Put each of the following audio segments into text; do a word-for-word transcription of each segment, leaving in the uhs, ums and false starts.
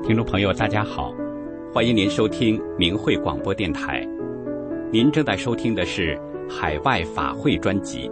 听众朋友大家好，欢迎您收听明慧广播电台。您正在收听的是海外法会专辑。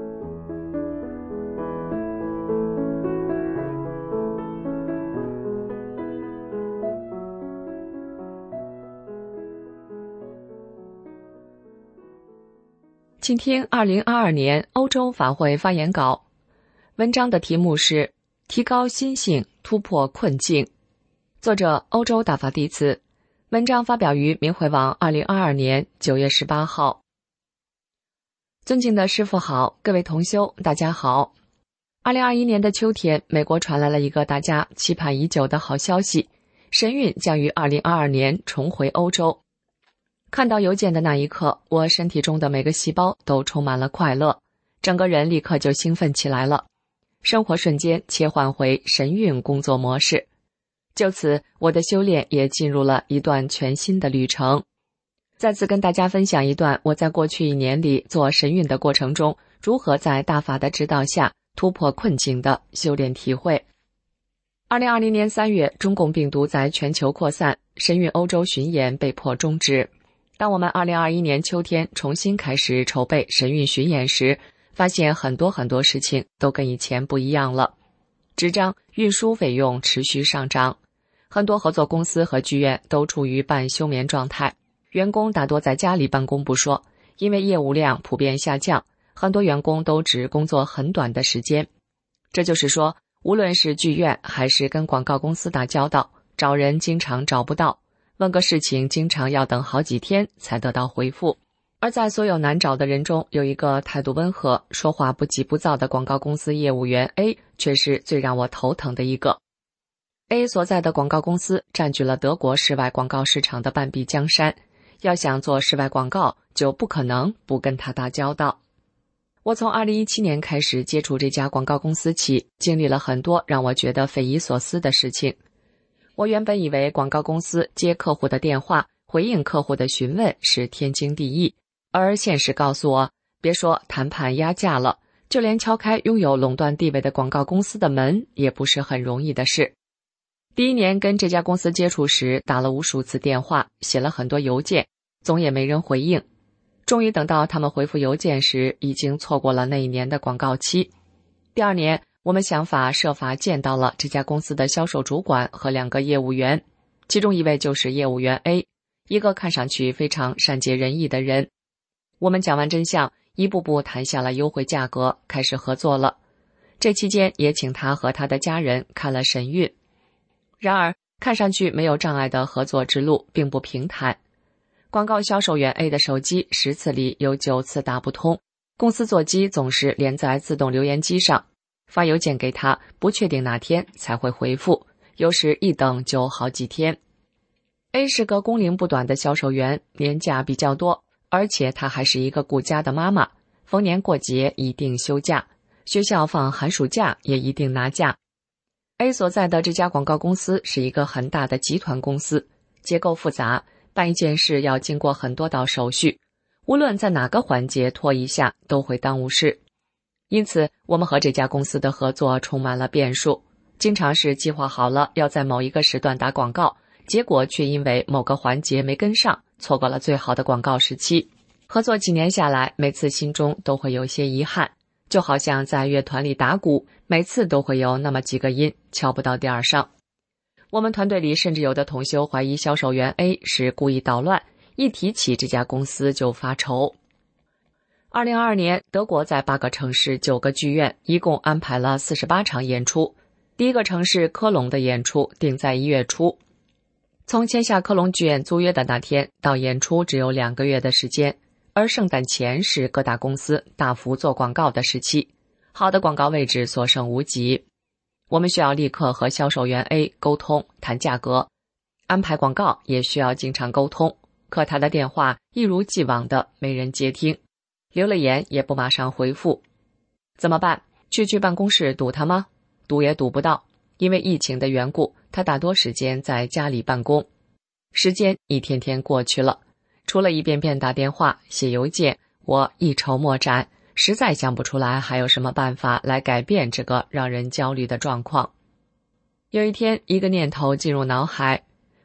请听二零二二年欧洲法会发言稿，文章的题目是提高心性，突破困境。作者欧洲大法弟子，文章发表于明慧网二零二二年九月十八号。尊敬的师父好，各位同修大家好。二零二一年的秋天，美国传来了一个大家期盼已久的好消息，神韵将于二零二二年重回欧洲。看到邮件的那一刻，我身体中的每个细胞都充满了快乐，整个人立刻就兴奋起来了，生活瞬间切换回神韵工作模式。就此，我的修炼也进入了一段全新的旅程。再次跟大家分享一段我在过去一年里做神韵的过程中，如何在大法的指导下突破困境的修炼体会。二零二零年三月，中共病毒在全球扩散，神韵欧洲巡演被迫终止。当我们二零二一年秋天重新开始筹备神韵巡演时，发现很多很多事情都跟以前不一样了。纸张、运输费用持续上涨，很多合作公司和剧院都处于半休眠状态，员工大多在家里办公不说，因为业务量普遍下降，很多员工都只工作很短的时间。这就是说，无论是剧院还是跟广告公司打交道，找人经常找不到，问个事情经常要等好几天才得到回复。而在所有难找的人中，有一个态度温和、说话不急不躁的广告公司业务员 A 却是最让我头疼的一个。A 所在的广告公司占据了德国室外广告市场的半壁江山，要想做室外广告，就不可能不跟他打交道。我从二零一七年开始接触这家广告公司起，经历了很多让我觉得匪夷所思的事情。我原本以为广告公司接客户的电话，回应客户的询问是天经地义，而现实告诉我，别说谈判压价了，就连敲开拥有垄断地位的广告公司的门也不是很容易的事。第一年跟这家公司接触时，打了无数次电话，写了很多邮件，总也没人回应。终于等到他们回复邮件时，已经错过了那一年的广告期。第二年，我们想法设法见到了这家公司的销售主管和两个业务员，其中一位就是业务员 A， 一个看上去非常善解人意的人。我们讲完真相，一步步谈下了优惠价格，开始合作了。这期间也请他和他的家人看了神韵。然而，看上去没有障碍的合作之路并不平坦。广告销售员 A 的手机十次里有九次打不通，公司座机总是连在自动留言机上，发邮件给他，不确定哪天才会回复，有时一等就好几天。A 是个工龄不短的销售员，年假比较多，而且她还是一个顾家的妈妈，逢年过节一定休假，学校放寒暑假也一定拿假。A 所在的这家广告公司是一个很大的集团公司，结构复杂，办一件事要经过很多道手续，无论在哪个环节拖一下都会耽误事。因此，我们和这家公司的合作充满了变数，经常是计划好了要在某一个时段打广告，结果却因为某个环节没跟上，错过了最好的广告时期。合作几年下来，每次心中都会有些遗憾，就好像在乐团里打鼓，每次都会有那么几个音敲不到点儿上。我们团队里甚至有的同修怀疑销售员 A 是故意捣乱，一提起这家公司就发愁。二零二二年，德国在八个城市九个剧院一共安排了四十八场演出。第一个城市科隆的演出定在一月初。从签下科隆剧院租约的那天到演出只有两个月的时间，而圣诞前是各大公司大幅做广告的时期，好的广告位置所剩无几。我们需要立刻和销售员 A 沟通谈价格，安排广告也需要经常沟通，可他的电话一如既往的没人接听，留了言也不马上回复。怎么办？去去办公室堵他吗？堵也堵不到，因为疫情的缘故，他大多时间在家里办公。时间一天天过去了，除了一遍遍打电话写邮件，我一筹莫展，实在想不出来还有什么办法来改变这个让人焦虑的状况。有一天，一个念头进入脑海，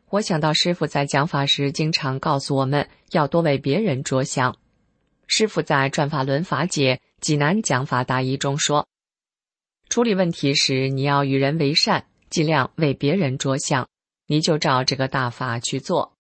我想到师父在讲法时经常告诉我们要多为别人着想。师父在转法轮法解济南讲法大义中说，处理问题时你要与人为善，尽量为别人着想，你就照这个大法去做。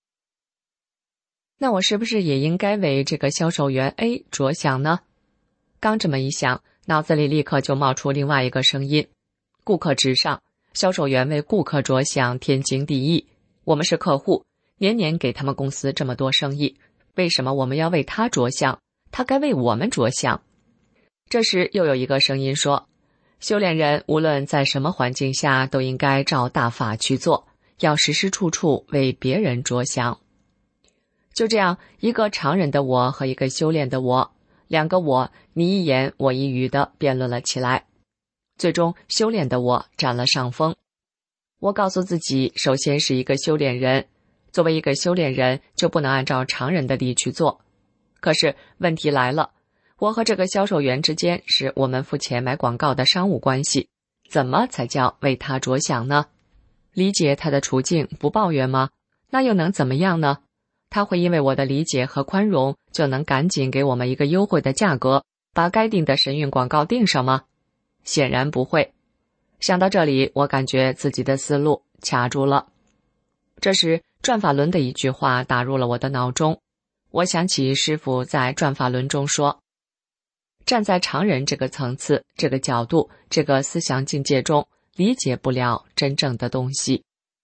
那我是不是也应该为这个销售员 A 着想呢？刚这么一想，脑子里立刻就冒出另外一个声音，顾客至上，销售员为顾客着想天经地义，我们是客户，年年给他们公司这么多生意，为什么我们要为他着想？他该为我们着想。这时又有一个声音说，修炼人无论在什么环境下都应该照大法去做，要时时处处为别人着想。就这样，一个常人的我和一个修炼的我，两个我你一言我一语地辩论了起来。最终修炼的我占了上风。我告诉自己，首先是一个修炼人，作为一个修炼人就不能按照常人的理去做。可是问题来了，我和这个销售员之间是我们付钱买广告的商务关系，怎么才叫为他着想呢？理解他的处境，不抱怨吗？那又能怎么样呢？他会因为我的理解和宽容就能赶紧给我们一个优惠的价格，把该定的神韵广告定上吗？显然不会。想到这里，我感觉自己的思路卡住了。这时转法轮的一句话打入了我的脑中，我想起师父在转法轮中说，站在常人这个层次、这个角度、这个思想境界中，理解不了真正的东西。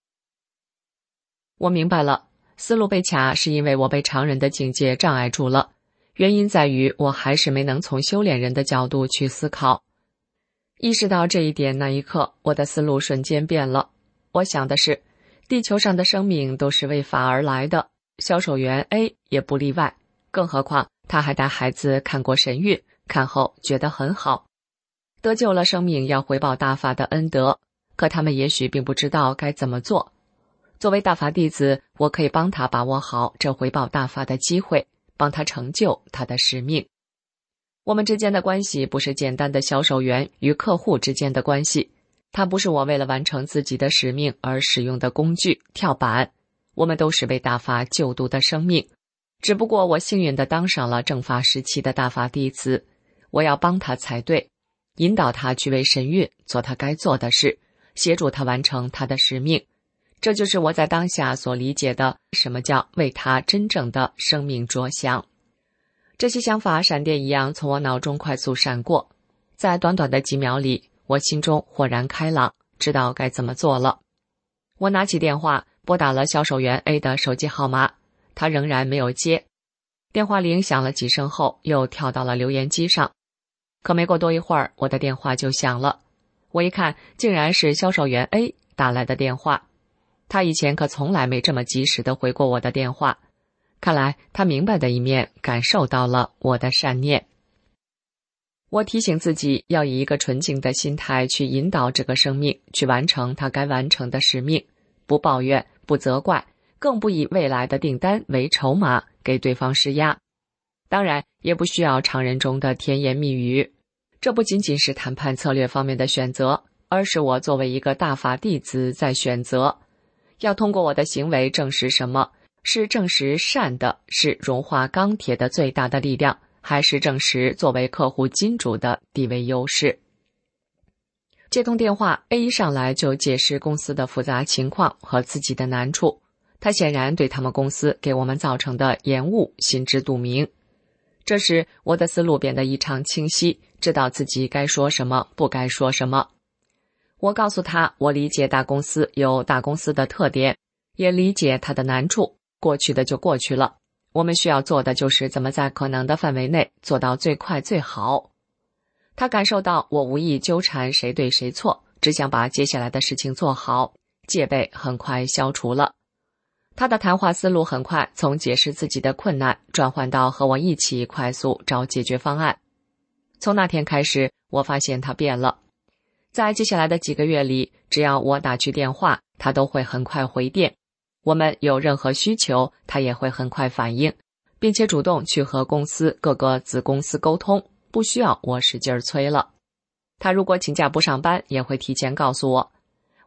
我明白了，思路被卡是因为我被常人的境界障碍住了，原因在于我还是没能从修炼人的角度去思考。意识到这一点那一刻，我的思路瞬间变了。我想的是，地球上的生命都是为法而来的，销售员 A 也不例外，更何况他还带孩子看过神韵，看后觉得很好，得救了生命要回报大法的恩德，可他们也许并不知道该怎么做。作为大法弟子，我可以帮他把握好这回报大法的机会，帮他成就他的使命。我们之间的关系不是简单的销售员与客户之间的关系，它不是我为了完成自己的使命而使用的工具、跳板，我们都是被大法救度的生命。只不过我幸运地当上了正法时期的大法弟子，我要帮他才对，引导他去为神韵做他该做的事，协助他完成他的使命。这就是我在当下所理解的什么叫为他真正的生命着想。这些想法闪电一样从我脑中快速闪过，在短短的几秒里，我心中豁然开朗，知道该怎么做了。我拿起电话拨打了销售员 A 的手机号码，他仍然没有接。电话铃响了几声后又跳到了留言机上，可没过多一会儿，我的电话就响了。我一看，竟然是销售员 A 打来的电话。他以前可从来没这么及时地回过我的电话，看来他明白的一面感受到了我的善念。我提醒自己要以一个纯净的心态去引导这个生命，去完成他该完成的使命，不抱怨，不责怪，更不以未来的订单为筹码给对方施压。当然也不需要常人中的甜言蜜语，这不仅仅是谈判策略方面的选择，而是我作为一个大法弟子在选择，要通过我的行为证实什么，是证实善的是融化钢铁的最大的力量，还是证实作为客户金主的地位优势。接通电话 A 一上来就解释公司的复杂情况和自己的难处，他显然对他们公司给我们造成的延误心知肚明。这时我的思路变得异常清晰，知道自己该说什么，不该说什么。我告诉他，我理解大公司有大公司的特点，也理解他的难处，过去的就过去了，我们需要做的就是怎么在可能的范围内做到最快最好。他感受到我无意纠缠谁对谁错，只想把接下来的事情做好，戒备很快消除了。他的谈话思路很快从解释自己的困难转换到和我一起快速找解决方案。从那天开始，我发现他变了。在接下来的几个月里，只要我打去电话，他都会很快回电。我们有任何需求，他也会很快反应，并且主动去和公司各个子公司沟通，不需要我使劲催了。他如果请假不上班，也会提前告诉我。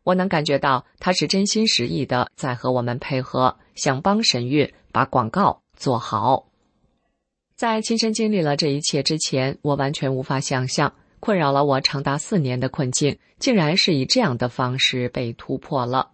我能感觉到他是真心实意的在和我们配合，想帮神韵把广告做好。在亲身经历了这一切之前，我完全无法想象，困扰了我长达四年的困境，竟然是以这样的方式被突破了。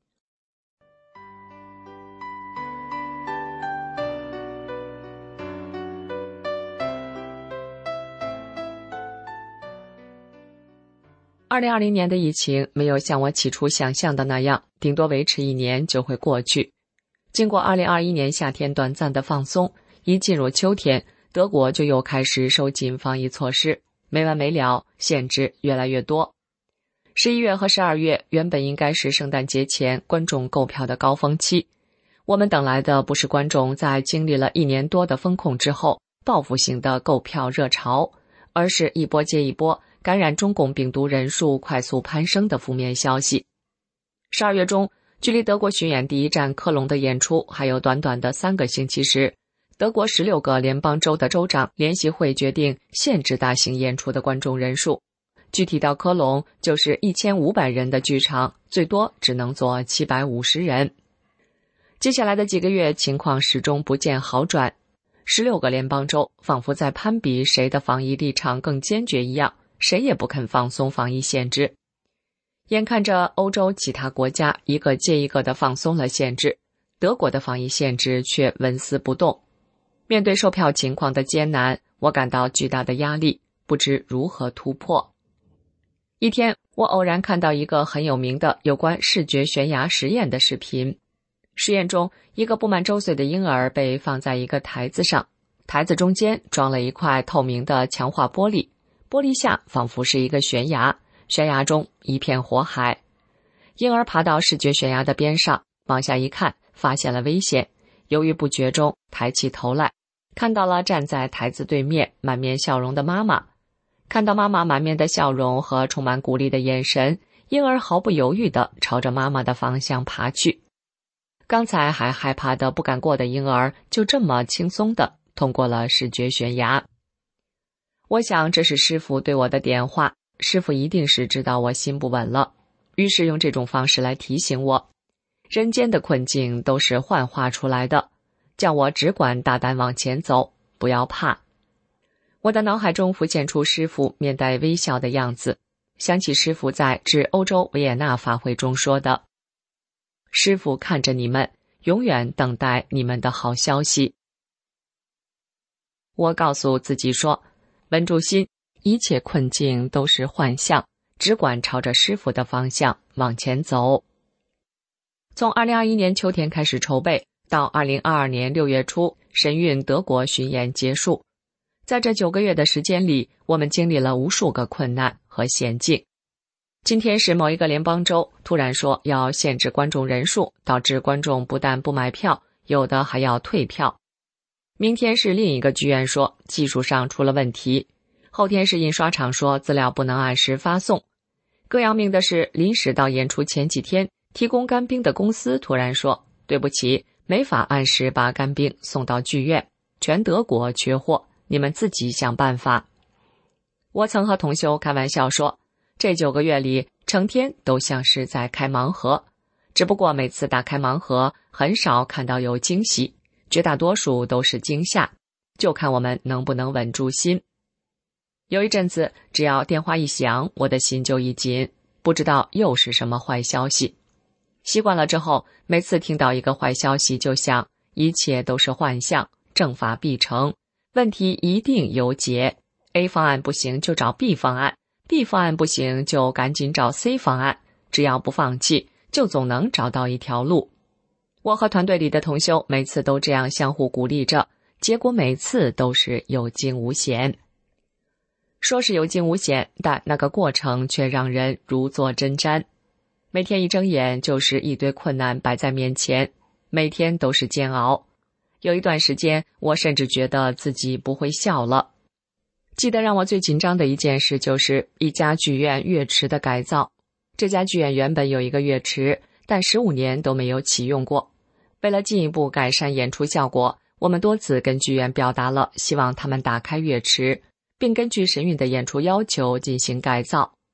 二零二零年的疫情没有像我起初想象的那样，顶多维持一年就会过去。经过二零二一年夏天短暂的放松，一进入秋天，德国就又开始收紧防疫措施，没完没了，限制越来越多。十一月和十二月原本应该是圣诞节前观众购票的高峰期，我们等来的不是观众在经历了一年多的封控之后报复性的购票热潮，而是一波接一波感染中共病毒人数快速攀升的负面消息。十二月中，距离德国巡演第一站科隆的演出还有短短的三个星期时，德国十六个联邦州的州长联席会决定限制大型演出的观众人数，具体到科隆就是一千五百人的剧场，最多只能坐七百五十人。接下来的几个月情况始终不见好转，十六个联邦州仿佛在攀比谁的防疫立场更坚决一样，谁也不肯放松防疫限制。眼看着欧洲其他国家一个接一个地放松了限制，德国的防疫限制却纹丝不动。面对售票情况的艰难，我感到巨大的压力，不知如何突破。一天，我偶然看到一个很有名的有关视觉悬崖实验的视频。实验中，一个不满周岁的婴儿被放在一个台子上，台子中间装了一块透明的强化玻璃，玻璃下仿佛是一个悬崖，悬崖中一片火海。婴儿爬到视觉悬崖的边上，往下一看，发现了危险，犹豫不决中抬起头来，看到了站在台子对面满面笑容的妈妈。看到妈妈满面的笑容和充满鼓励的眼神，婴儿毫不犹豫地朝着妈妈的方向爬去。刚才还害怕的不敢过的婴儿，就这么轻松地通过了视觉悬崖。我想这是师父对我的点化，师父一定是知道我心不稳了，于是用这种方式来提醒我，人间的困境都是幻化出来的，叫我只管大胆往前走，不要怕。我的脑海中浮现出师父面带微笑的样子，想起师父在致欧洲维也纳法会中说的，师父看着你们，永远等待你们的好消息。我告诉自己说，稳住心，一切困境都是幻象，只管朝着师父的方向往前走。从二零二一年秋天开始筹备，到二零二二年六月初神韵德国巡演结束，在这九个月的时间里，我们经历了无数个困难和险境。今天是某一个联邦州突然说要限制观众人数，导致观众不但不买票，有的还要退票。明天是另一个剧院说技术上出了问题，后天是印刷厂说资料不能按时发送。更要命的是，临时到演出前几天，提供干冰的公司突然说，对不起，没法按时把干冰送到剧院，全德国缺货，你们自己想办法。我曾和同修开玩笑说，这九个月里成天都像是在开盲盒，只不过每次打开盲盒很少看到有惊喜，绝大多数都是惊吓，就看我们能不能稳住心。有一阵子，只要电话一响，我的心就一紧，不知道又是什么坏消息。习惯了之后，每次听到一个坏消息就想，一切都是幻象，正法必成，问题一定有解， A 方案不行就找 B 方案， B 方案不行就赶紧找 C 方案，只要不放弃，就总能找到一条路。我和团队里的同修每次都这样相互鼓励着，结果每次都是有惊无险。说是有惊无险，但那个过程却让人如坐针毡。每天一睁眼就是一堆困难摆在面前，每天都是煎熬。有一段时间，我甚至觉得自己不会笑了。记得让我最紧张的一件事就是一家剧院乐池的改造。这家剧院原本有一个乐池，但十五年都没有启用过。为了进一步改善演出效果，我们多次跟剧院表达了希望他们打开乐池，并根据神韵的演出要求进行改造。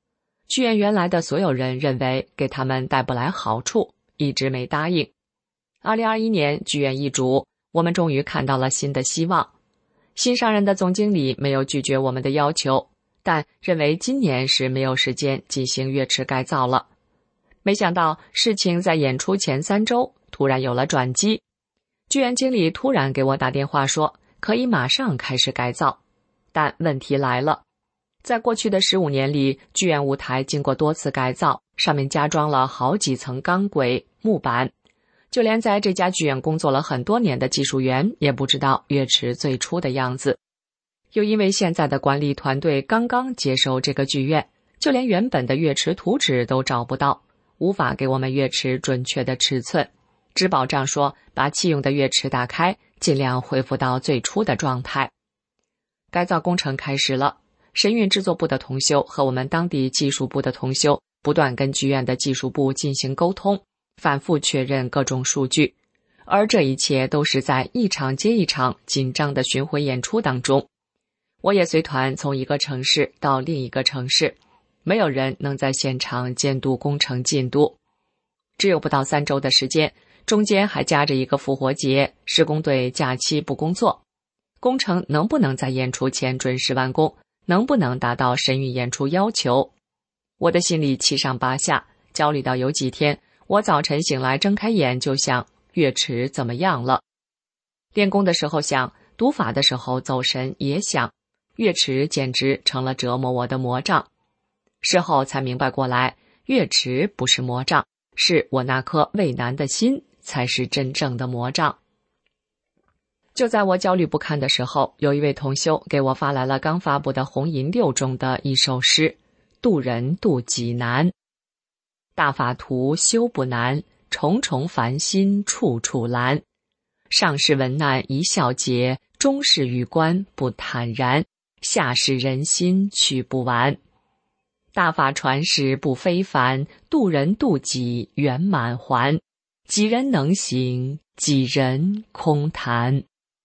剧院原来的所有人认为给他们带不来好处，一直没答应。二零二一年剧院易主，我们终于看到了新的希望。新上任的总经理没有拒绝我们的要求，但认为今年是没有时间进行乐池改造了。没想到事情在演出前三周突然有了转机，剧院经理突然给我打电话说可以马上开始改造。但问题来了，在过去的十五年里，剧院舞台经过多次改造，上面加装了好几层钢轨、木板，就连在这家剧院工作了很多年的技术员也不知道乐池最初的样子。又因为现在的管理团队刚刚接手这个剧院，就连原本的乐池图纸都找不到，无法给我们乐池准确的尺寸，只保障说把弃用的乐池打开，尽量恢复到最初的状态。改造工程开始了，神韵制作部的同修和我们当地技术部的同修不断跟剧院的技术部进行沟通，反复确认各种数据，而这一切都是在一场接一场紧张的巡回演出当中。我也随团从一个城市到另一个城市，没有人能在现场监督工程进度。只有不到三周的时间，中间还夹着一个复活节，施工队假期不工作。工程能不能在演出前准时完工，能不能达到神韵演出要求？我的心里七上八下，焦虑到有几天我早晨醒来睁开眼就想乐池怎么样了。练功的时候想，读法的时候走神也想，乐池简直成了折磨我的魔杖。事后才明白过来，乐池不是魔杖，是我那颗畏难的心才是真正的魔杖。就在我焦虑不堪的时候，有一位同修给我发来了刚发布的红银六中的一首诗：渡人渡己难，大法图修不难，重重烦心处处拦。上士文难一笑结，中士语关不坦然，下士人心去不完。大法传世不非凡，渡人渡己圆满还。几人能行，几人空谈。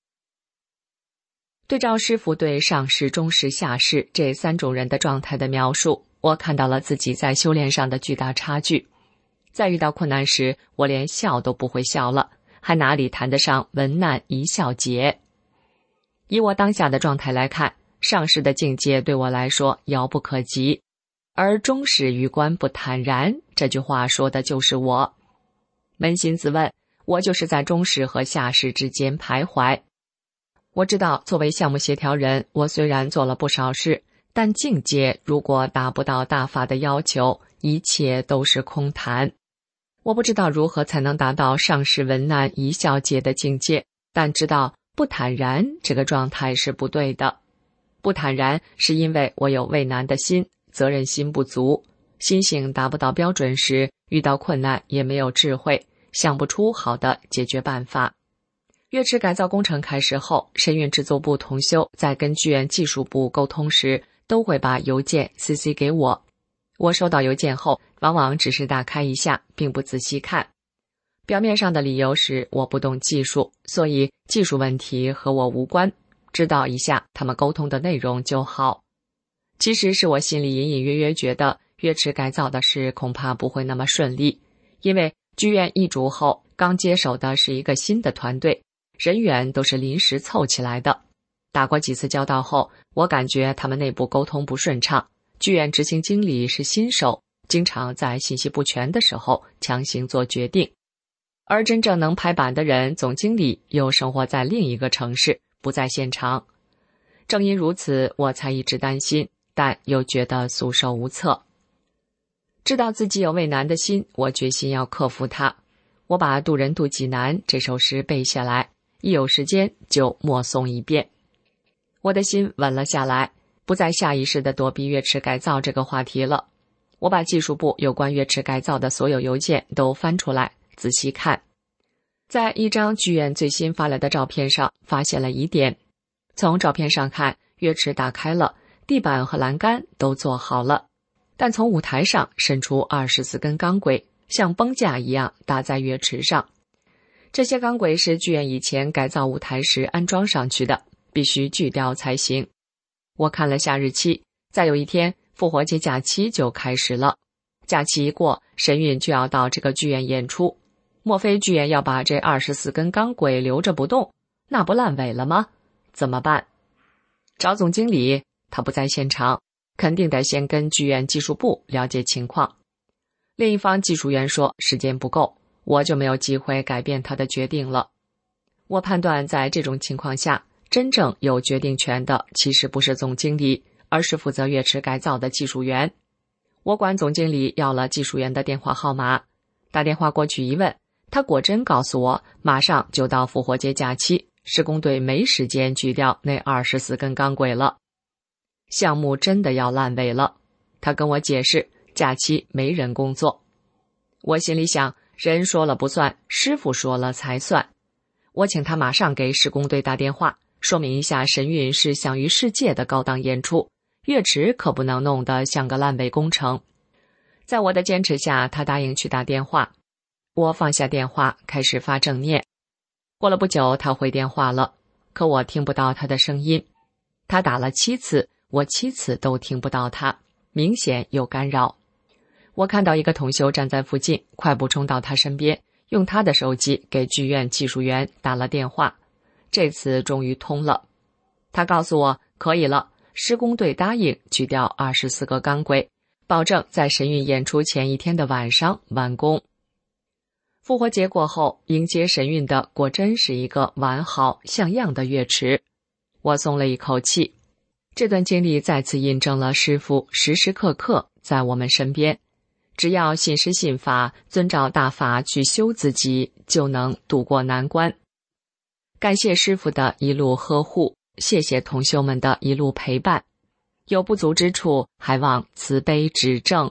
对照师傅对上士、中士、下士这三种人的状态的描述，我看到了自己在修炼上的巨大差距。在遇到困难时，我连笑都不会笑了，还哪里谈得上文难一笑结？以我当下的状态来看，上士的境界对我来说遥不可及，而中士于官不坦然，这句话说的就是我。扪心自问，我就是在中士和下士之间徘徊。我知道作为项目协调人，我虽然做了不少事，但境界如果达不到大法的要求，一切都是空谈。我不知道如何才能达到上士文难一笑结的境界，但知道不坦然这个状态是不对的。不坦然是因为我有畏难的心，责任心不足，心性达不到标准时，遇到困难也没有智慧，想不出好的解决办法。乐池改造工程开始后，神韵制作部同修在跟剧院技术部沟通时，都会把邮件 C C 给我。我收到邮件后，往往只是打开一下，并不仔细看。表面上的理由是我不懂技术，所以技术问题和我无关，知道一下他们沟通的内容就好。其实是我心里隐隐约约觉得乐池改造的事恐怕不会那么顺利，因为剧院易主后刚接手的是一个新的团队，人员都是临时凑起来的。打过几次交道后，我感觉他们内部沟通不顺畅，剧院执行经理是新手，经常在信息不全的时候强行做决定。而真正能拍板的人，总经理又生活在另一个城市，不在现场。正因如此，我才一直担心，但又觉得束手无策。知道自己有畏难的心，我决心要克服它。我把渡人渡己难这首诗背下来，一有时间就默诵一遍。我的心稳了下来，不再下意识地躲避乐池改造这个话题了。我把技术部有关乐池改造的所有邮件都翻出来仔细看，在一张剧院最新发来的照片上发现了疑点。从照片上看，乐池打开了，地板和栏杆都做好了，但从舞台上伸出二十四根钢轨，像绷架一样搭在乐池上。这些钢轨是剧院以前改造舞台时安装上去的，必须锯掉才行。我看了下日期，再有一天复活节假期就开始了。假期一过，神韵就要到这个剧院演出。莫非剧院要把这二十四根钢轨留着不动？那不烂尾了吗？怎么办？找总经理，他不在现场，肯定得先跟剧院技术部了解情况。另一方技术员说时间不够，我就没有机会改变他的决定了。我判断在这种情况下，真正有决定权的其实不是总经理，而是负责乐池改造的技术员。我管总经理要了技术员的电话号码，打电话过去一问，他果真告诉我马上就到复活节假期，施工队没时间锯掉那二十四根钢轨了。项目真的要烂尾了。他跟我解释假期没人工作。我心里想，人说了不算，师傅说了才算。我请他马上给施工队打电话，说明一下神韵是享誉世界的高档演出，乐池可不能弄得像个烂尾工程。在我的坚持下，他答应去打电话。我放下电话，开始发正念。过了不久，他回电话了，可我听不到他的声音。他打了七次，我七次都听不到他，明显有干扰。我看到一个同修站在附近，快步冲到他身边，用他的手机给剧院技术员打了电话。这次终于通了。他告诉我可以了，施工队答应锯掉二十四个钢轨，保证在神韵演出前一天的晚上完工。复活节过后，迎接神韵的果真是一个完好像样的乐池。我松了一口气。这段经历再次印证了师父时时刻刻在我们身边，只要信师信法，遵照大法去修自己，就能度过难关。感谢师父的一路呵护，谢谢同修们的一路陪伴。有不足之处，还望慈悲指正。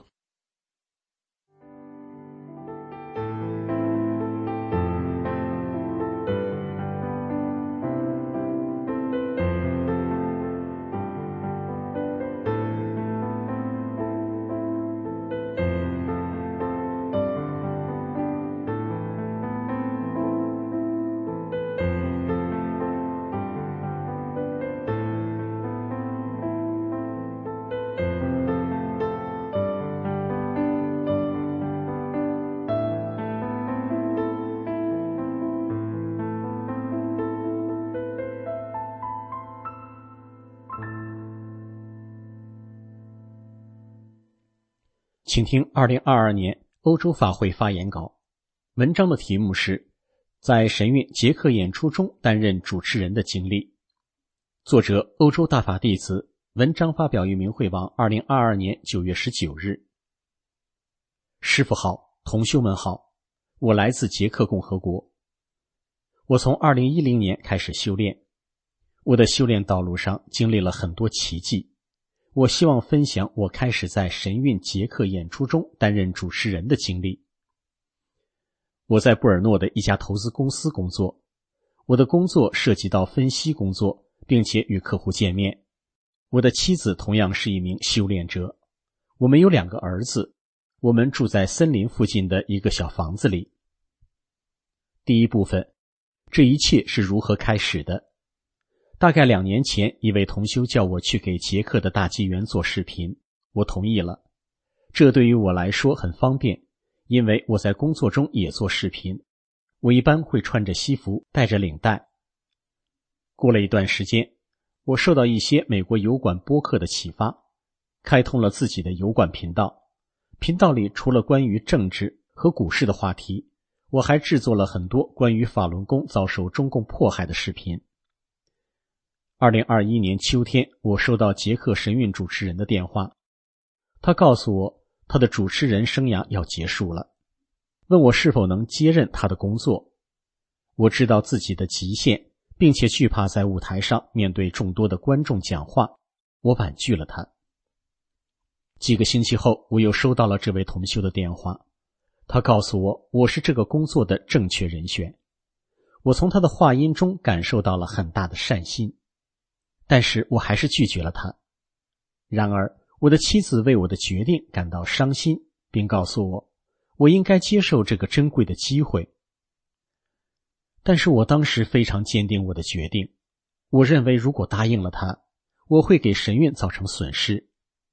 请听二零二二年欧洲法会发言稿。文章的题目是在神韵捷克演出中担任主持人的经历。作者欧洲大法弟子，文章发表于明慧网二零二二年九月十九日。师父好，同修们好，我来自捷克共和国。我从二零一零年开始修炼，我的修炼道路上经历了很多奇迹。我希望分享我开始在神韵捷克演出中担任主持人的经历。我在布尔诺的一家投资公司工作，我的工作涉及到分析工作，并且与客户见面。我的妻子同样是一名修炼者，我们有两个儿子，我们住在森林附近的一个小房子里。第一部分，这一切是如何开始的？大概两年前，一位同修叫我去给捷克的大纪元做视频，我同意了。这对于我来说很方便，因为我在工作中也做视频，我一般会穿着西服，带着领带。过了一段时间，我受到一些美国油管播客的启发，开通了自己的油管频道。频道里除了关于政治和股市的话题，我还制作了很多关于法轮功遭受中共迫害的视频。二零二一年秋天，我收到捷克神韵主持人的电话，他告诉我他的主持人生涯要结束了，问我是否能接任他的工作。我知道自己的极限，并且惧怕在舞台上面对众多的观众讲话，我婉拒了他。几个星期后，我又收到了这位同修的电话，他告诉我我是这个工作的正确人选。我从他的话音中感受到了很大的善心，但是我还是拒绝了他。然而，我的妻子为我的决定感到伤心，并告诉我，我应该接受这个珍贵的机会。但是我当时非常坚定我的决定，我认为如果答应了他，我会给神韵造成损失。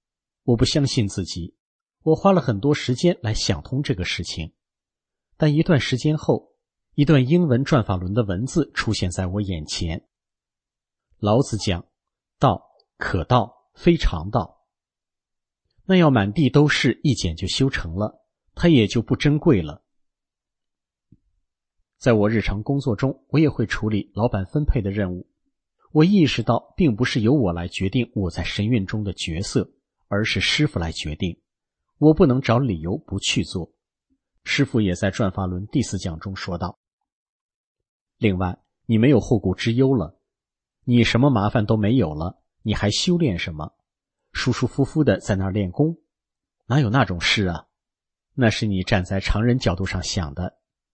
我不相信自己，我花了很多时间来想通这个事情。但一段时间后，一段英文转法轮的文字出现在我眼前。老子讲，道可道，非常道。那要满地都是，一剪就修成了，它也就不珍贵了。在我日常工作中，我也会处理老板分配的任务。我意识到，并不是由我来决定我在神韵中的角色，而是师父来决定。我不能找理由不去做。师父也在转法轮第四讲中说道。另外，你没有后顾之忧了，你什么麻烦都没有了，你还修炼什么？舒舒服服的在那儿练功？哪有那种事啊？那是你站在常人角度上想的。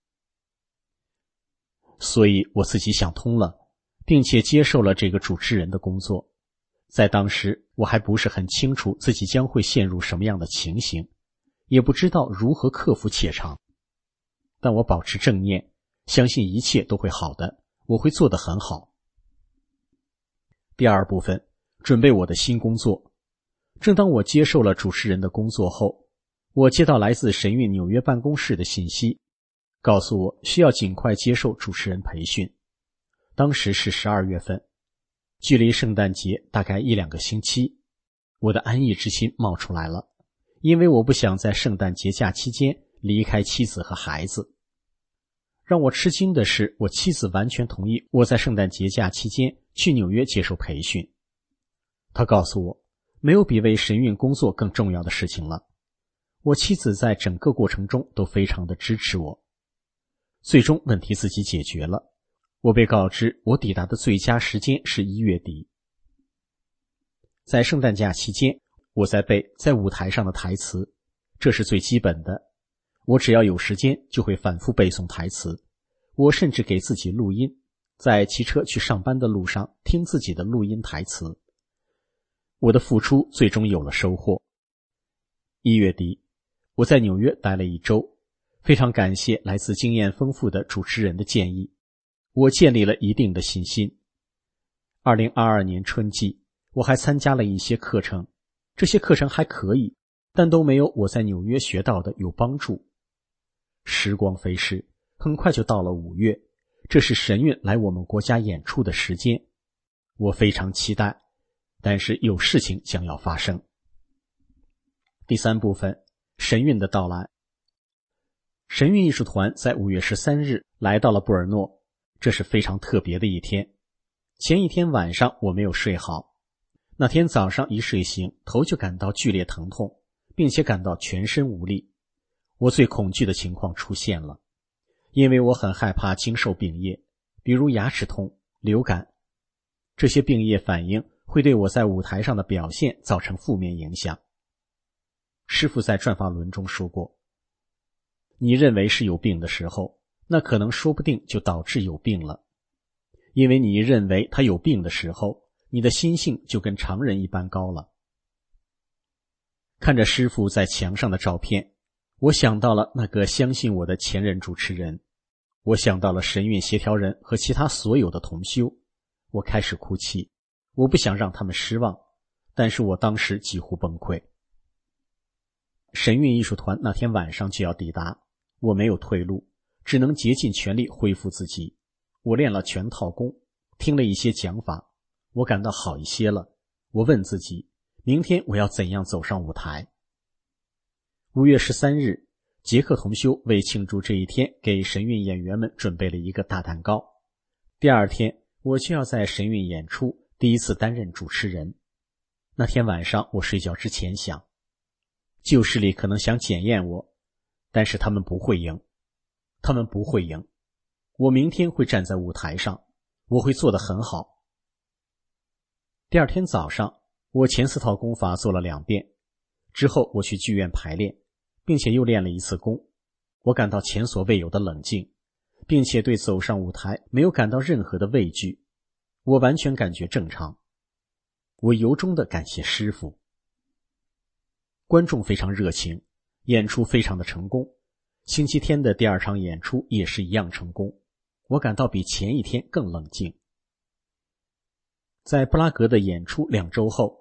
所以我自己想通了，并且接受了这个主持人的工作。在当时，我还不是很清楚自己将会陷入什么样的情形，也不知道如何克服怯场。但我保持正念，相信一切都会好的，我会做得很好。第二部分，准备我的新工作。正当我接受了主持人的工作后，我接到来自神韵纽约办公室的信息，告诉我需要尽快接受主持人培训。当时是十二月份，距离圣诞节大概一两个星期。我的安逸之心冒出来了，因为我不想在圣诞节假期间离开妻子和孩子。让我吃惊的是，我妻子完全同意我在圣诞节假期间去纽约接受培训。她告诉我，没有比为神韵工作更重要的事情了。我妻子在整个过程中都非常的支持我。最终问题自己解决了，我被告知我抵达的最佳时间是一月底。在圣诞假期间，我在背在舞台上的台词，这是最基本的。我只要有时间就会反复背诵台词，我甚至给自己录音，在骑车去上班的路上听自己的录音台词。我的付出最终有了收获。一月底，我在纽约待了一周，非常感谢来自经验丰富的主持人的建议，我建立了一定的信心。二零二二年春季，我还参加了一些课程，这些课程还可以，但都没有我在纽约学到的有帮助。时光飞逝，很快就到了五月，这是神韵来我们国家演出的时间。我非常期待，但是有事情将要发生。第三部分，神韵的到来。神韵艺术团在五月十三日来到了布尔诺，这是非常特别的一天。前一天晚上我没有睡好，那天早上一睡醒，头就感到剧烈疼痛，并且感到全身无力。我最恐惧的情况出现了，因为我很害怕经受病液，比如牙齿痛、流感。这些病液反应会对我在舞台上的表现造成负面影响。师父在转法轮中说过，你认为是有病的时候，那可能说不定就导致有病了。因为你认为他有病的时候，你的心性就跟常人一般高了。看着师父在墙上的照片，我想到了那个相信我的前任主持人，我想到了神韵协调人和其他所有的同修，我开始哭泣。我不想让他们失望，但是我当时几乎崩溃。神韵艺术团那天晚上就要抵达，我没有退路，只能竭尽全力恢复自己。我练了全套功，听了一些讲法，我感到好一些了。我问自己，明天我要怎样走上舞台？五月十三日，杰克同修为庆祝这一天，给神韵演员们准备了一个大蛋糕。第二天，我就要在神韵演出，第一次担任主持人。那天晚上，我睡觉之前想，旧势力可能想检验我，但是他们不会赢，他们不会赢。我明天会站在舞台上，我会做得很好。第二天早上，我前四套功法做了两遍，之后我去剧院排练，并且又练了一次功。我感到前所未有的冷静，并且对走上舞台没有感到任何的畏惧，我完全感觉正常。我由衷地感谢师父。观众非常热情，演出非常的成功。星期天的第二场演出也是一样成功，我感到比前一天更冷静。在布拉格的演出两周后，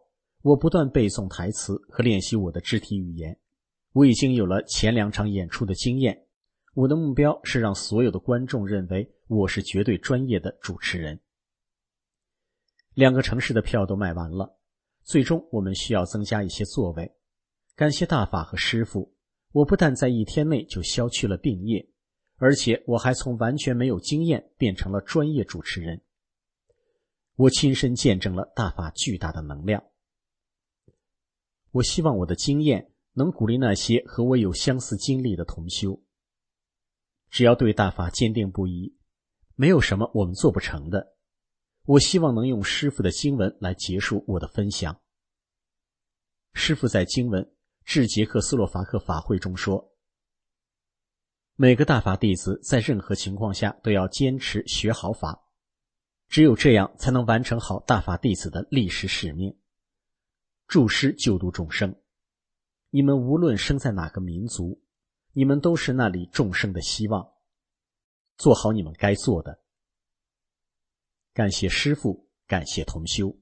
我不断背诵台词和练习我的肢体语言，我已经有了前两场演出的经验。我的目标是让所有的观众认为我是绝对专业的主持人。两个城市的票都卖完了，最终我们需要增加一些座位。感谢大法和师父，我不但在一天内就消去了病业，而且我还从完全没有经验变成了专业主持人。我亲身见证了大法巨大的能量。我希望我的经验能鼓励那些和我有相似经历的同修。只要对大法坚定不移，没有什么我们做不成的。我希望能用师父的经文来结束我的分享。师父在经文《致捷克斯洛伐克法会》中说，每个大法弟子在任何情况下都要坚持学好法，只有这样才能完成好大法弟子的历史使命，助师救度众生。你们无论生在哪个民族，你们都是那里众生的希望，做好你们该做的。感谢师父，感谢同修。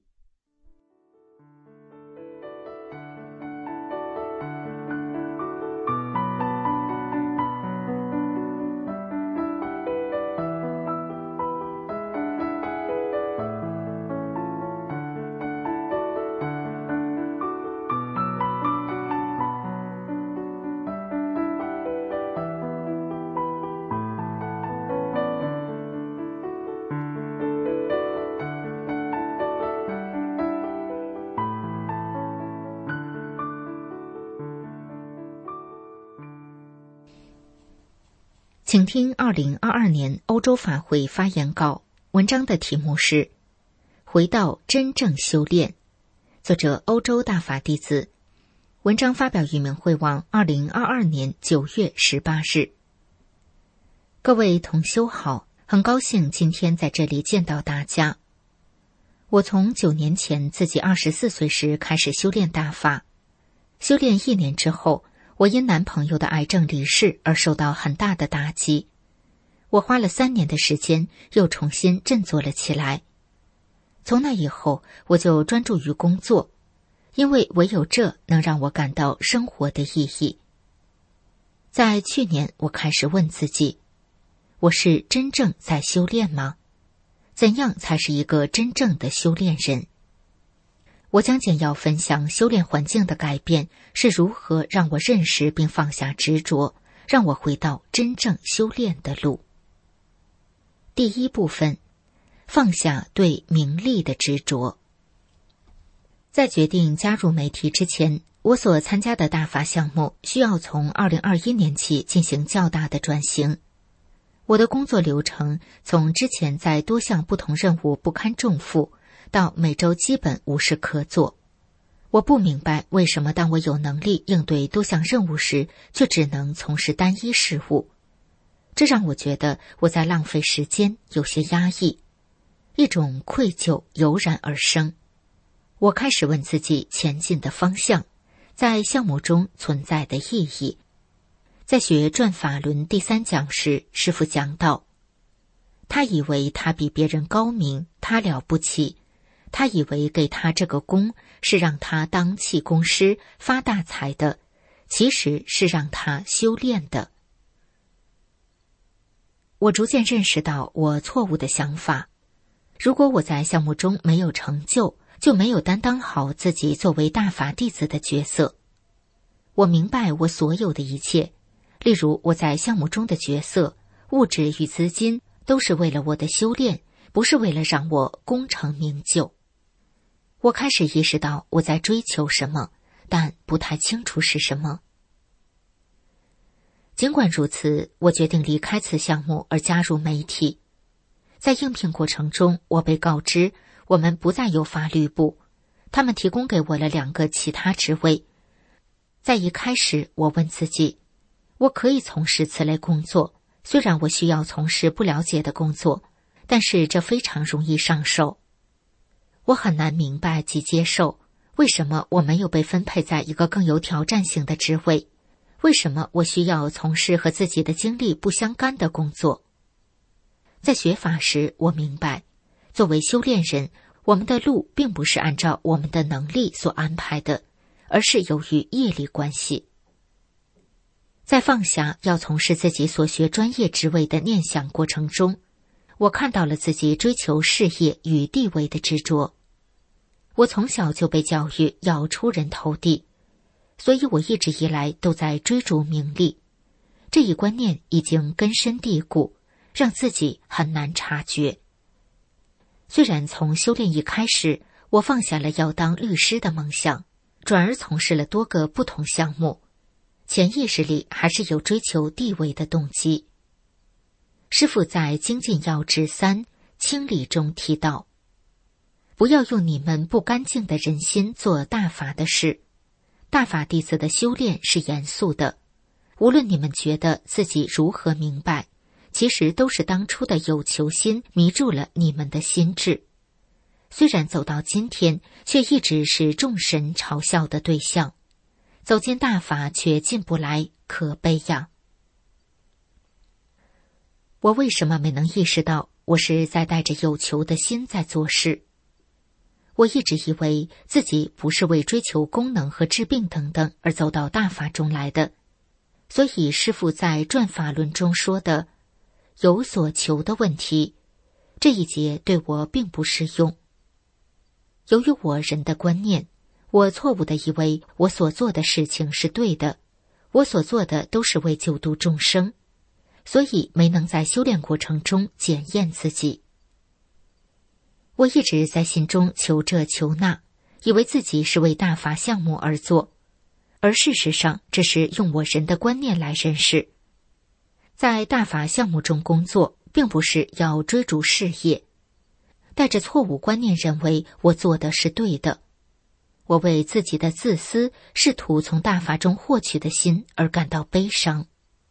请听二零二二年欧洲法会发言稿，文章的题目是回到真正修炼，作者欧洲大法弟子，文章发表于明慧网二零二二年九月十八日。各位同修好，很高兴今天在这里见到大家。我从九年前自己二十四岁时开始修炼大法，修炼一年之后，我因男朋友的癌症离世而受到很大的打击。我花了三年的时间又重新振作了起来。从那以后，我就专注于工作，因为唯有这能让我感到生活的意义。在去年，我开始问自己，我是真正在修炼吗？怎样才是一个真正的修炼人？我将简要分享修炼环境的改变是如何让我认识并放下执着，让我回到真正修炼的路。第一部分，放下对名利的执着。在决定加入媒体之前，我所参加的大法项目需要从二零二一年起进行较大的转型。我的工作流程从之前在多项不同任务不堪重负，到每周基本无事可做。我不明白为什么当我有能力应对多项任务时，却只能从事单一事务。这让我觉得我在浪费时间，有些压抑，一种愧疚油然而生。我开始问自己前进的方向，在项目中存在的意义。在学转法轮第三讲时，师父讲到，他以为他比别人高明，他了不起，他以为给他这个功是让他当气功师发大财的，其实是让他修炼的。我逐渐认识到我错误的想法。如果我在项目中没有成就，就没有担当好自己作为大法弟子的角色。我明白我所有的一切，例如我在项目中的角色，物质与资金都是为了我的修炼，不是为了让我功成名就。我开始意识到我在追求什么，但不太清楚是什么。尽管如此，我决定离开此项目而加入媒体。在应聘过程中，我被告知我们不再有法律部，他们提供给我了两个其他职位。在一开始，我问自己，我可以从事此类工作，虽然我需要从事不了解的工作，但是这非常容易上手。我很难明白及接受，为什么我没有被分配在一个更有挑战性的职位？为什么我需要从事和自己的经历不相干的工作？在学法时，我明白，作为修炼人， 我们的路并不是按照我们的能力所安排的，而是由于业力关系。在放下要从事自己所学专业职位的念想过程中，我看到了自己追求事业与地位的执着。我从小就被教育要出人头地，所以我一直以来都在追逐名利。这一观念已经根深蒂固，让自己很难察觉。虽然从修炼一开始，我放下了要当律师的梦想，转而从事了多个不同项目，潜意识里还是有追求地位的动机。师父在《精进要旨三清理》中提到，不要用你们不干净的人心做大法的事。大法弟子的修炼是严肃的，无论你们觉得自己如何明白，其实都是当初的有求心迷住了你们的心智。虽然走到今天，却一直是众神嘲笑的对象，走进大法却进不来，可悲呀！我为什么没能意识到我是在带着有求的心在做事？我一直以为自己不是为追求功能和治病等等而走到大法中来的，所以师父在转法论中说的有所求的问题，这一节对我并不适用。由于我人的观念，我错误地以为我所做的事情是对的，我所做的都是为救度众生，所以没能在修炼过程中检验自己。我一直在心中求这求那，以为自己是为大法项目而做，而事实上这是用我人的观念来认识。在大法项目中工作，并不是要追逐事业，带着错误观念认为我做的是对的。我为自己的自私试图从大法中获取的心而感到悲伤。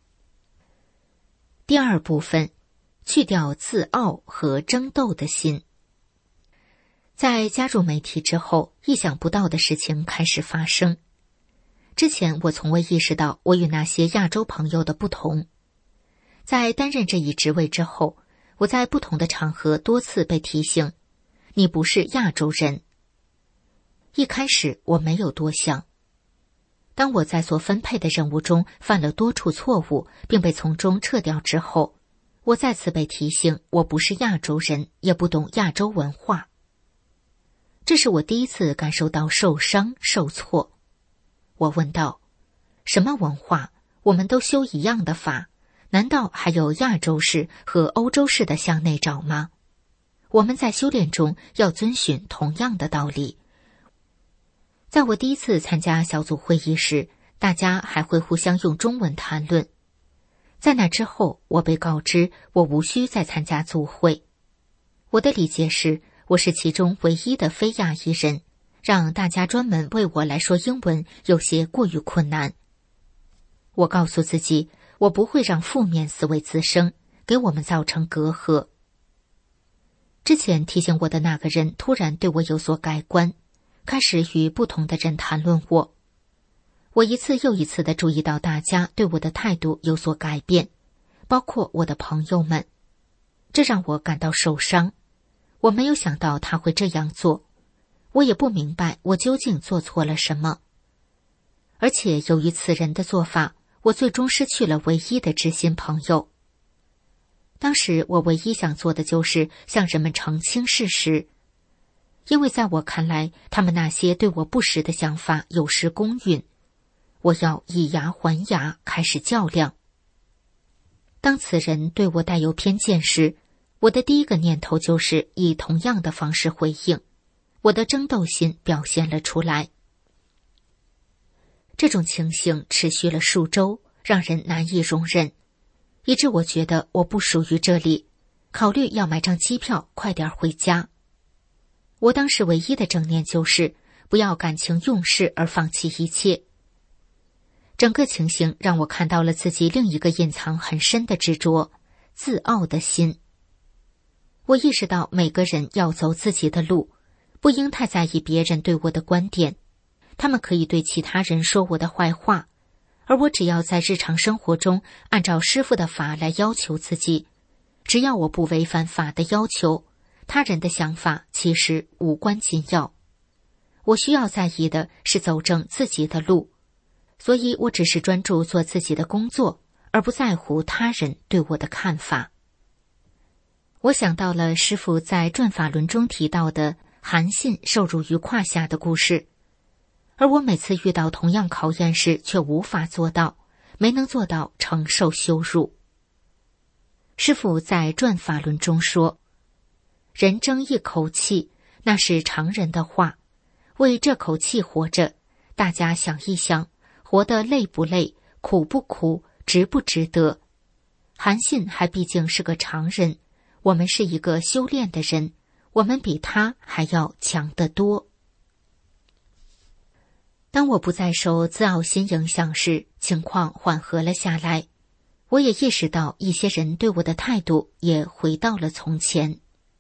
第二部分，去掉自傲和争斗的心。在加入媒体之后，意想不到的事情开始发生。之前我从未意识到我与那些亚洲朋友的不同。在担任这一职位之后，我在不同的场合多次被提醒，你不是亚洲人。一开始我没有多想。当我在所分配的任务中犯了多处错误，并被从中撤掉之后，我再次被提醒我不是亚洲人，也不懂亚洲文化。这是我第一次感受到受伤、受挫。我问道，什么文化？我们都修一样的法，难道还有亚洲式和欧洲式的向内找吗？我们在修炼中要遵循同样的道理。在我第一次参加小组会议时，大家还会互相用中文谈论。在那之后，我被告知我无需再参加组会。我的理解是，我是其中唯一的非亚裔人，让大家专门为我来说英文有些过于困难。我告诉自己，我不会让负面思维滋生，给我们造成隔阂。之前提醒我的那个人突然对我有所改观，开始与不同的人谈论我。我一次又一次地注意到大家对我的态度有所改变，包括我的朋友们。这让我感到受伤。我没有想到他会这样做，我也不明白我究竟做错了什么。而且由于此人的做法，我最终失去了唯一的知心朋友。当时我唯一想做的就是向人们澄清事实，因为在我看来，他们那些对我不实的想法有失公允。我要以牙还牙，开始较量。当此人对我带有偏见时，我的第一个念头就是以同样的方式回应，我的争斗心表现了出来。这种情形持续了数周，让人难以容忍，以致我觉得我不属于这里，考虑要买张机票快点回家。我当时唯一的正念就是不要感情用事而放弃一切。整个情形让我看到了自己另一个隐藏很深的执着，自傲的心。我意识到每个人要走自己的路，不应太在意别人对我的观点。他们可以对其他人说我的坏话，而我只要在日常生活中按照师父的法来要求自己，只要我不违反法的要求， 他人的想法其实无关紧要。我需要在意的是走正自己的路，所以我只是专注做自己的工作，而不在乎他人对我的看法。我想到了师父在转法轮中提到的韩信受辱于胯下的故事，而我每次遇到同样考验时却无法做到，没能做到承受羞辱。师父在转法轮中说，人争一口气，那是常人的话，为这口气活着，大家想一想，活得累不累，苦不苦，值不值得。韩信还毕竟是个常人，我们是一个修炼的人，我们比他还要强得多。当我不再受自傲心影响时，情况缓和了下来。我也意识到一些人对我的态度也回到了从前。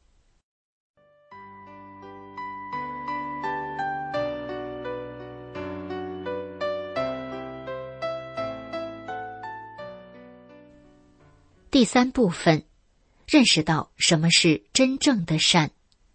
第三部分，认识到什么是真正的善。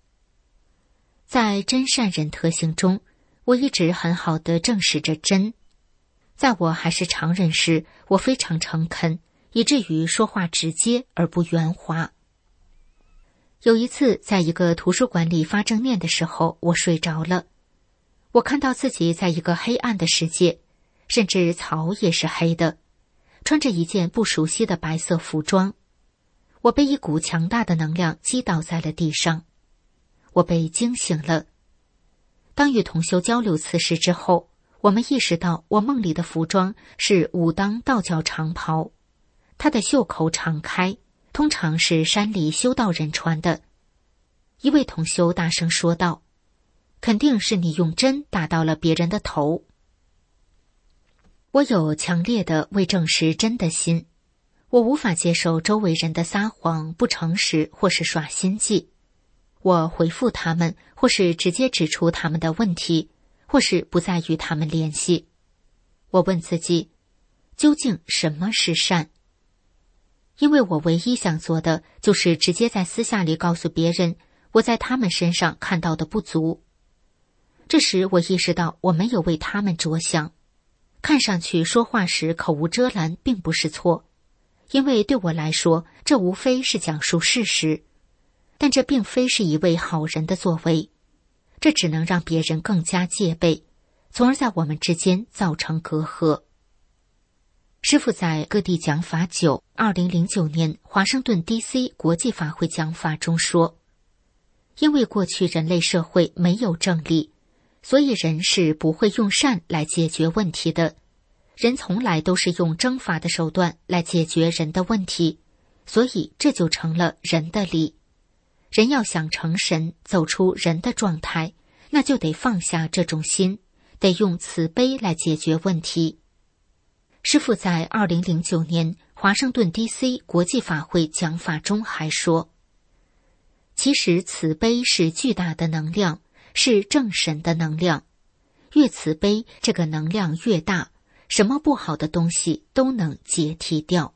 在真善人特性中，我一直很好地正视着真。在我还是常人时，我非常诚恳，以至于说话直接而不圆滑。有一次，在一个图书馆里发正念的时候，我睡着了。我看到自己在一个黑暗的世界，甚至草也是黑的，穿着一件不熟悉的白色服装。我被一股强大的能量击倒在了地上。我被惊醒了。当与同修交流此事之后，我们意识到我梦里的服装是武当道教长袍，它的袖口敞开，通常是山里修道人穿的。一位同修大声说道，肯定是你用针打到了别人的头。我有强烈的为证实真的心，我无法接受周围人的撒谎、不诚实或是耍心计。我回复他们，或是直接指出他们的问题，或是不再与他们联系。我问自己，究竟什么是善？因为我唯一想做的就是直接在私下里告诉别人我在他们身上看到的不足。这时我意识到我没有为他们着想。看上去说话时口无遮拦并不是错，因为对我来说，这无非是讲述事实。但这并非是一位好人的作为，这只能让别人更加戒备，从而在我们之间造成隔阂。师父在各地讲法九二零零九年华盛顿 D C 国际法会讲法中说，因为过去人类社会没有正理，所以人是不会用善来解决问题的。人从来都是用征伐的手段来解决人的问题，所以这就成了人的理。人要想成神，走出人的状态，那就得放下这种心，得用慈悲来解决问题。师父在二零零九年华盛顿 D C 国际法会讲法中还说，其实慈悲是巨大的能量，是正神的能量。越慈悲，这个能量越大，什么不好的东西都能解体掉。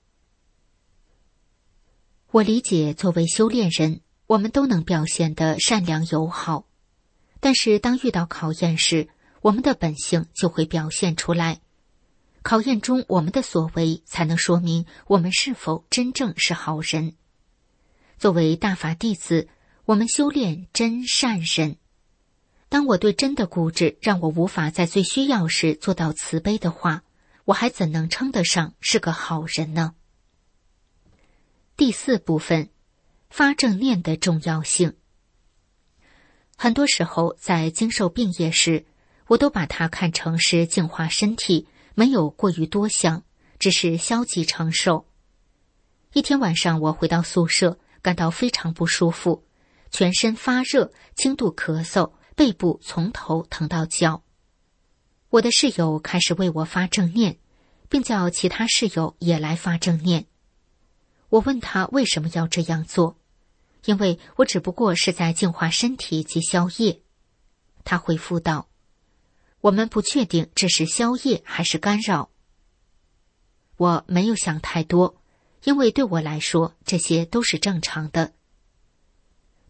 我理解作为修炼人，我们都能表现得善良友好，但是当遇到考验时，我们的本性就会表现出来。考验中我们的所为才能说明我们是否真正是好人。作为大法弟子，我们修炼真善忍。当我对真的固执让我无法在最需要时做到慈悲的话，我还怎能称得上是个好人呢？第四部分，发正念的重要性。很多时候在经受病业时，我都把它看成是净化身体，没有过于多想，只是消极承受。一天晚上我回到宿舍，感到非常不舒服，全身发热，轻度咳嗽，背部从头疼到脚。我的室友开始为我发正念，并叫其他室友也来发正念。我问他为什么要这样做，因为我只不过是在净化身体及消业。他回复道，我们不确定这是消业还是干扰。我没有想太多，因为对我来说这些都是正常的。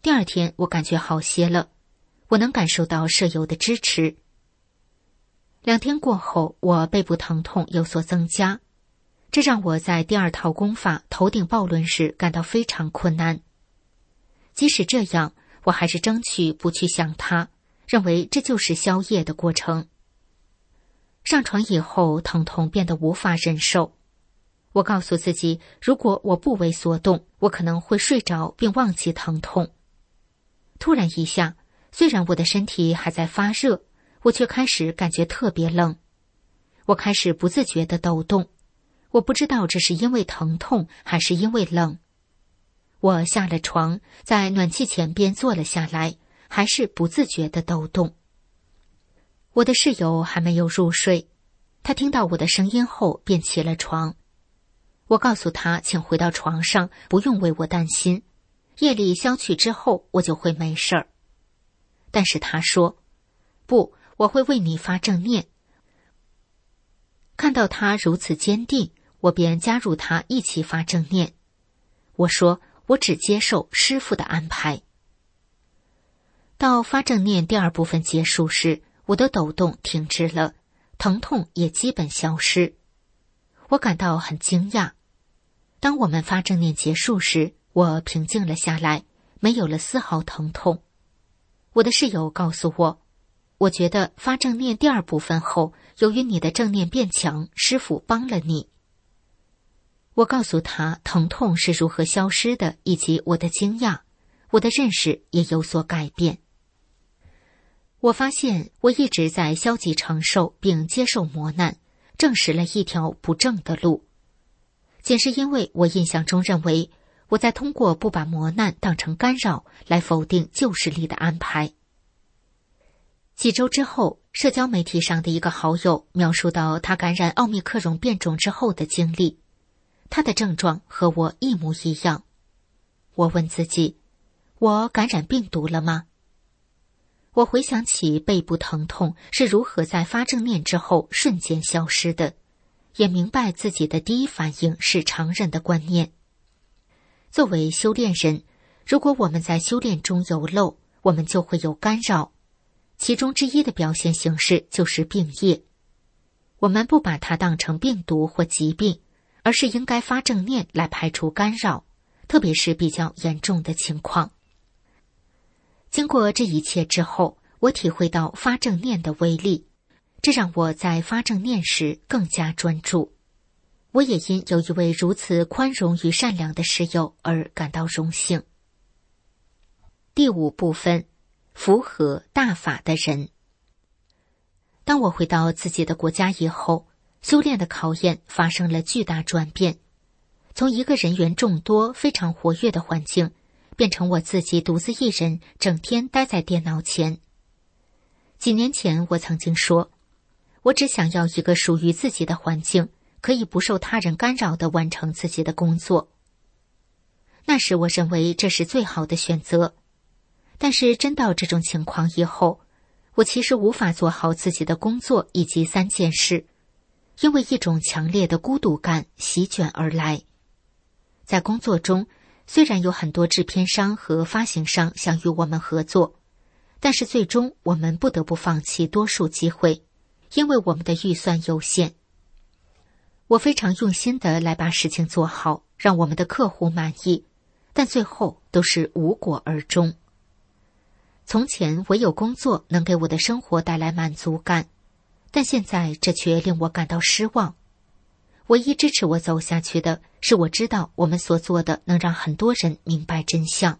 第二天我感觉好些了，我能感受到舍友的支持。两天过后，我背部疼痛有所增加，这让我在第二套功法头顶抱轮时感到非常困难。即使这样，我还是争取不去想它，认为这就是消业的过程。上床以后，疼痛变得无法忍受。我告诉自己，如果我不为所动，我可能会睡着并忘记疼痛。突然一下，虽然我的身体还在发热，我却开始感觉特别冷。我开始不自觉地抖动，我不知道这是因为疼痛还是因为冷。我下了床，在暖气前边坐了下来，还是不自觉地抖动。我的室友还没有入睡，他听到我的声音后便起了床。我告诉他请回到床上，不用为我担心，夜里消去之后我就会没事儿。但是他说，不，我会为你发正念。看到他如此坚定，我便加入他一起发正念。我说，我只接受师父的安排。到发正念第二部分结束时，我的抖动停止了，疼痛也基本消失。我感到很惊讶。当我们发正念结束时，我平静了下来，没有了丝毫疼痛。我的室友告诉我，我觉得发正念第二部分后，由于你的正念变强，师父帮了你。我告诉他疼痛是如何消失的，以及我的惊讶，我的认识也有所改变。我发现我一直在消极承受并接受磨难，证实了一条不正的路。仅是因为我印象中认为我在通过不把磨难当成干扰来否定旧势力的安排。几周之后，社交媒体上的一个好友描述到他感染奥密克戎变种之后的经历，他的症状和我一模一样。我问自己，我感染病毒了吗？我回想起背部疼痛是如何在发正念之后瞬间消失的，也明白自己的第一反应是常人的观念。作为修炼人，如果我们在修炼中有漏，我们就会有干扰，其中之一的表现形式就是病业。我们不把它当成病毒或疾病，而是应该发正念来排除干扰，特别是比较严重的情况。经过这一切之后，我体会到发正念的威力，这让我在发正念时更加专注。我也因有一位如此宽容与善良的室友而感到荣幸。第五部分，符合大法的人。当我回到自己的国家以后，修炼的考验发生了巨大转变，从一个人员众多、非常活跃的环境，变成我自己独自一人整天待在电脑前。几年前我曾经说，我只想要一个属于自己的环境，可以不受他人干扰地完成自己的工作。那时我认为这是最好的选择，但是真到这种情况以后，我其实无法做好自己的工作以及三件事，因为一种强烈的孤独感席卷而来。在工作中，虽然有很多制片商和发行商想与我们合作，但是最终我们不得不放弃多数机会，因为我们的预算有限。我非常用心地来把事情做好，让我们的客户满意，但最后都是无果而终。从前唯有工作能给我的生活带来满足感，但现在这却令我感到失望。唯一支持我走下去的是我知道我们所做的能让很多人明白真相。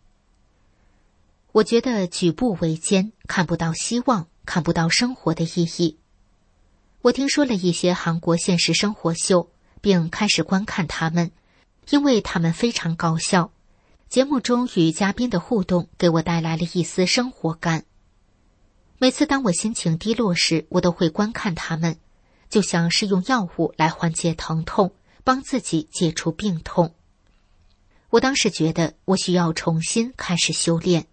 我觉得举步维艰，看不到希望，看不到生活的意义。我听说了一些韩国现实生活秀，并开始观看他们，因为他们非常搞笑。节目中与嘉宾的互动给我带来了一丝生活感。每次当我心情低落时，我都会观看他们，就像是用药物来缓解疼痛，帮自己解除病痛。我当时觉得我需要重新开始修炼。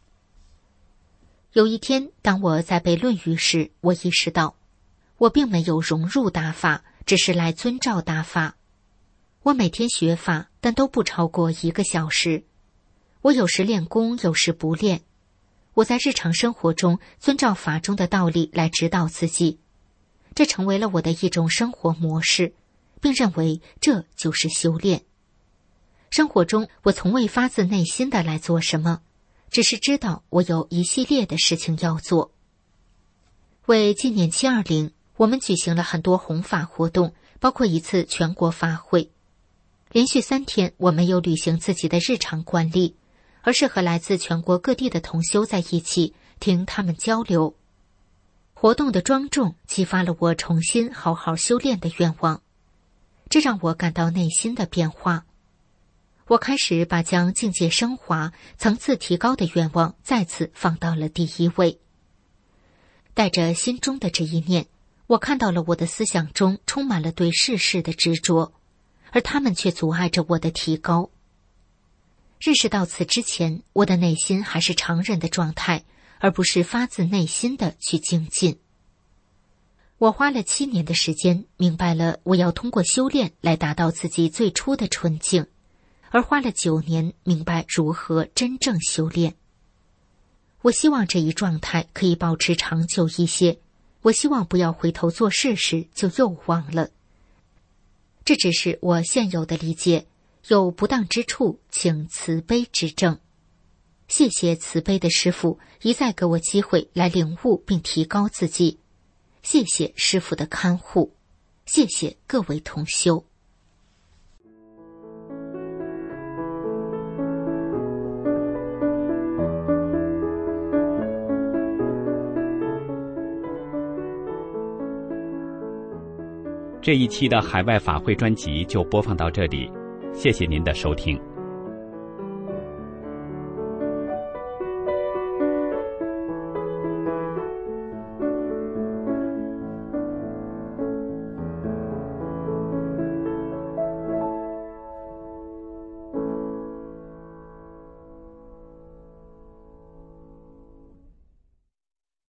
有一天，当我在背论语时，我意识到我并没有融入大法，只是来遵照大法。我每天学法，但都不超过一个小时。 我有时练功，有时不练。我在日常生活中遵照法中的道理来指导自己，这成为了我的一种生活模式，并认为这就是修炼。生活中我从未发自内心的来做什么，只是知道我有一系列的事情要做。为纪念七二零，我们举行了很多弘法活动，包括一次全国法会。连续三天，我没有履行自己的日常惯例，而是和来自全国各地的同修在一起，听他们交流。活动的庄重激发了我重新好好修炼的愿望，这让我感到内心的变化。我开始把将境界升华、层次提高的愿望再次放到了第一位。带着心中的这一念，我看到了我的思想中充满了对世事的执着，而他们却阻碍着我的提高。认识到此之前，我的内心还是常人的状态，而不是发自内心的去精进。我花了七年的时间，明白了我要通过修炼来达到自己最初的纯净，而花了九年明白如何真正修炼。我希望这一状态可以保持长久一些，我希望不要回头做事时就又忘了。这只是我现有的理解，有不当之处，请慈悲指正。谢谢慈悲的师父一再给我机会来领悟并提高自己，谢谢师父的看护，谢谢各位同修。 这一期的海外法会专辑就播放到这里，谢谢您的收听。